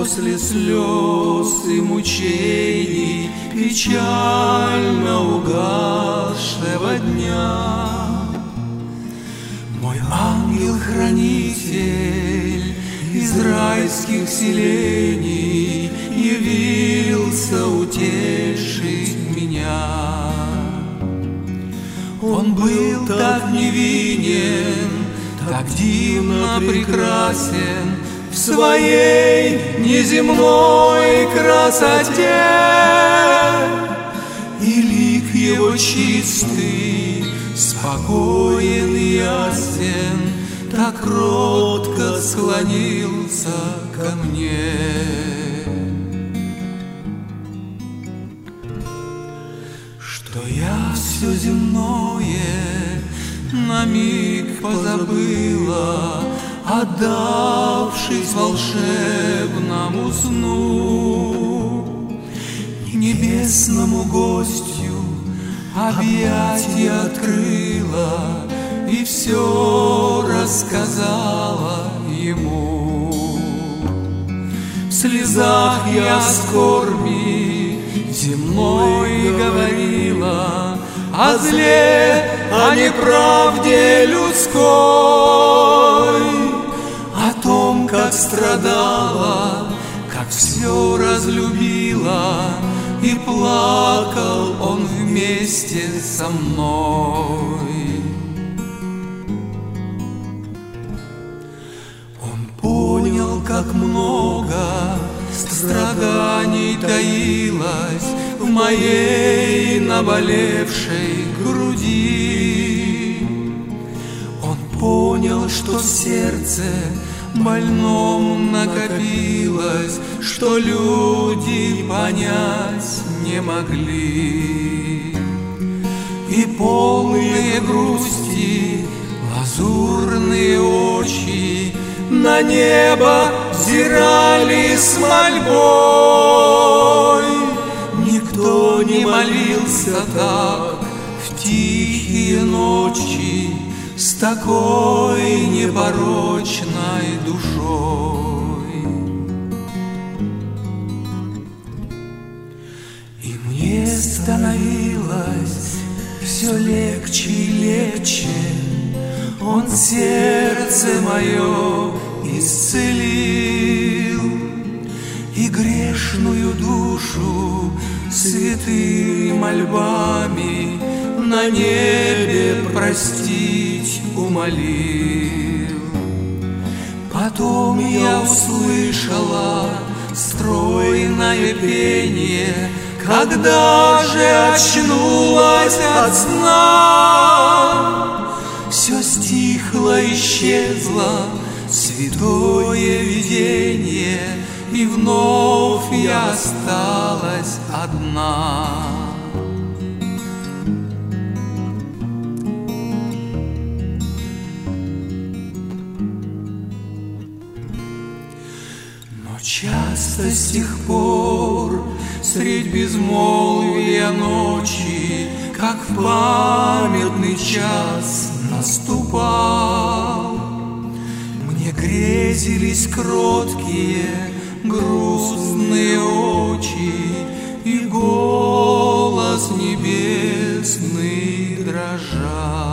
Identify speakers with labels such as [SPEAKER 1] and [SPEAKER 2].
[SPEAKER 1] после слез и мучений печально угасшего дня. Мой ангел-хранитель из райских селений явился утешить меня. Он был так невинен, так дивно прекрасен в своей неземной красоте, и лик его чистый, спокоен и ясен, так кротко склонился ко мне. Что я все земное на миг позабыла, отдавшись волшебному сну, небесному гостю объятия открыла и все рассказала ему. В слезах я скорби земной говорила о зле, о неправде людской, о том, как страдала, как все разлюбила, и плакал он вместе со мной. Он понял, как много страданий таилось в моей наболевшей груди. Он понял, что в сердце больном накопилось, что люди понять не могли. И полные грусти лазурные очи на небо взирали с мольбой. Никто не молился так в тихие ночи с такой непорочной душой. И мне становилось все легче и легче, он сердце мое исцелил, и грешную душу святыми мольбами на небе простить умолил. Потом я услышала стройное пение, когда же очнулась от сна. Все стихло, исчезло святое видение, и вновь я осталась одна. Но часто с тех пор средь безмолвия ночи, как в памятный час наступал, мне грезились кроткие грустные очи, и голос небесный дрожал.